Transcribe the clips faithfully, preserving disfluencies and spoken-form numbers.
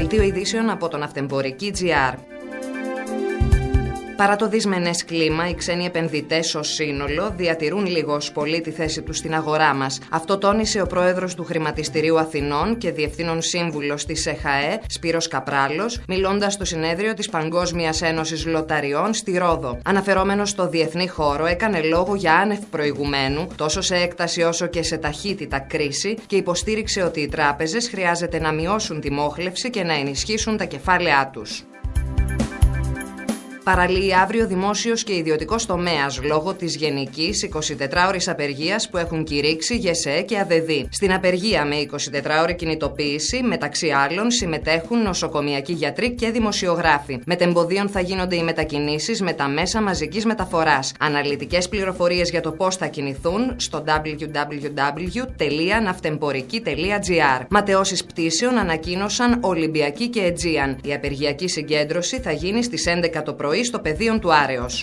Δελτίο ειδήσεων από το Ναυτεμπορική τζι αρ. Παρά το δυσμενές κλίμα, οι ξένοι επενδυτές ως σύνολο διατηρούν λίγος πολύ τη θέση τους στην αγορά μας. Αυτό τόνισε ο πρόεδρος του Χρηματιστηρίου Αθηνών και διευθύνων σύμβουλος της ΕΧΑΕ, Σπύρος Καπράλος, μιλώντας στο συνέδριο της Παγκόσμιας Ένωσης Λοταριών στη Ρόδο. Αναφερόμενος στο διεθνή χώρο, έκανε λόγο για άνευ προηγουμένου, τόσο σε έκταση όσο και σε ταχύτητα κρίση, και υποστήριξε ότι οι τράπεζες χρειάζεται να μειώσουν τη μόχλευση και να ενισχύσουν τα κεφάλαιά τους. Παραλύει αύριο δημόσιος και ιδιωτικός τομέας λόγω της γενικής εικοσιτετράωρης απεργίας που έχουν κηρύξει ΓΕΣΕ και ΑΔΕΔΗ. Στην απεργία με εικοσιτετράωρη κινητοποίηση, μεταξύ άλλων, συμμετέχουν νοσοκομιακοί γιατροί και δημοσιογράφοι. Μετεμποδίων θα γίνονται οι μετακινήσεις με τα μέσα μαζικής μεταφοράς. Αναλυτικές πληροφορίες για το πώς θα κινηθούν στο double-u double-u double-u τελεία ναυτεμπορική τελεία τζι αρ. Ματαιώσεις πτήσεων ανακοίνωσαν Ολυμπιακή και Αιτζίαν. Η απεργιακή συγκέντρωση θα γίνει στις έντεκα το πρωί στο πεδίον του Άρεως.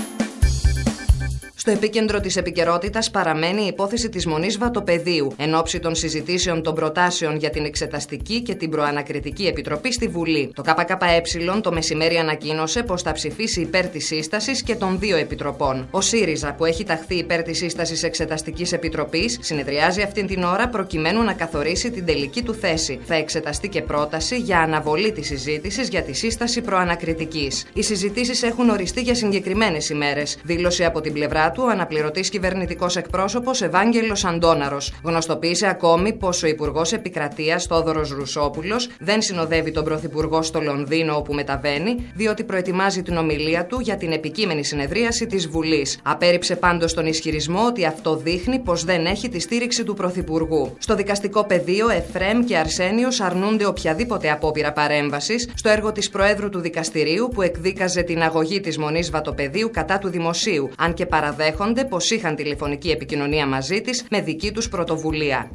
Στο επίκεντρο της επικαιρότητας παραμένει η υπόθεση της Μονής Βατοπεδίου, εν ώψη των συζητήσεων των προτάσεων για την Εξεταστική και την Προανακριτική Επιτροπή στη Βουλή. Το ΚΚΕ το μεσημέρι ανακοίνωσε πως θα ψηφίσει υπέρ της σύστασης και των δύο επιτροπών. Ο ΣΥΡΙΖΑ, που έχει ταχθεί υπέρ της σύστασης Εξεταστικής Επιτροπής, συνεδριάζει αυτήν την ώρα προκειμένου να καθορίσει την τελική του θέση. Θα εξεταστεί και πρόταση για αναβολή της συζήτησης για τη σύσταση προανακριτικής. Οι συζητήσεις έχουν οριστεί για συγκεκριμένες ημέρες. Δήλωσε από την πλευρά του ο αναπληρωτής κυβερνητικός εκπρόσωπος Ευάγγελος Αντώναρος. Γνωστοποίησε ακόμη πως ο Υπουργός Επικρατείας Θόδωρος Ρουσόπουλος δεν συνοδεύει τον Πρωθυπουργό στο Λονδίνο όπου μεταβαίνει, διότι προετοιμάζει την ομιλία του για την επικείμενη συνεδρίαση της Βουλής. Απέρριψε πάντως τον ισχυρισμό ότι αυτό δείχνει πως δεν έχει τη στήριξη του Πρωθυπουργού. Στο δικαστικό πεδίο, Εφρέμ και Αρσένιος αρνούνται οποιαδήποτε απόπειρα παρέμβασης στο έργο της Προέδρου του Δικαστηρίου που εκδίκαζε την αγωγή της Μονής Βατοπεδίου κατά του δημοσίου, αν και παραδέχονται πως είχαν τηλεφωνική επικοινωνία μαζί της με δική τους πρωτοβουλία.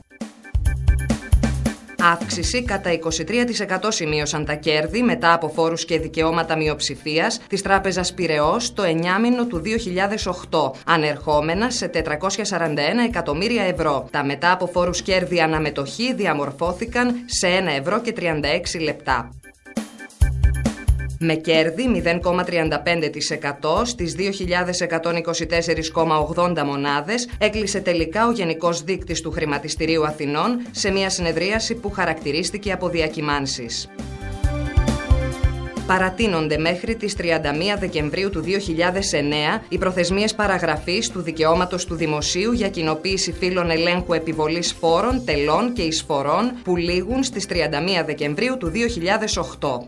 Αύξηση κατά είκοσι τρία τοις εκατό σημείωσαν τα κέρδη μετά από φόρους και δικαιώματα μειοψηφίας της Τράπεζας Πειραιώς το εννιάμηνο του δύο χιλιάδες οκτώ, ανερχόμενα σε τετρακόσια σαράντα ένα εκατομμύρια ευρώ. Τα μετά από φόρους κέρδη αναμετοχή διαμορφώθηκαν σε ένα ευρώ και τριάντα έξι λεπτά. Με κέρδη μηδέν κόμμα τριάντα πέντε τοις εκατό στις δύο χιλιάδες εκατόν είκοσι τέσσερα κόμμα ογδόντα μονάδες, έκλεισε τελικά ο Γενικός Δείκτης του Χρηματιστηρίου Αθηνών σε μια συνεδρίαση που χαρακτηρίστηκε από διακυμάνσεις. Παρατείνονται μέχρι τις τριάντα μία Δεκεμβρίου του δύο χιλιάδες εννέα οι προθεσμίες παραγραφής του δικαιώματος του δημοσίου για κοινοποίηση φύλων ελέγχου επιβολής φόρων, τελών και εισφορών που λήγουν στις τριάντα μία Δεκεμβρίου του δύο χιλιάδες οκτώ.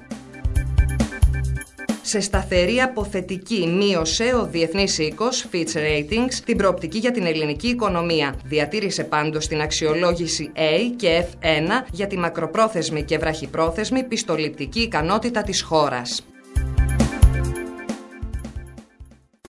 Σε σταθερή αποθετική μείωσε ο διεθνής οίκος Fitch Ratings την προοπτική για την ελληνική οικονομία. Διατήρησε πάντως την αξιολόγηση A και εφ ένα για τη μακροπρόθεσμη και βραχυπρόθεσμη πιστοληπτική ικανότητα της χώρας.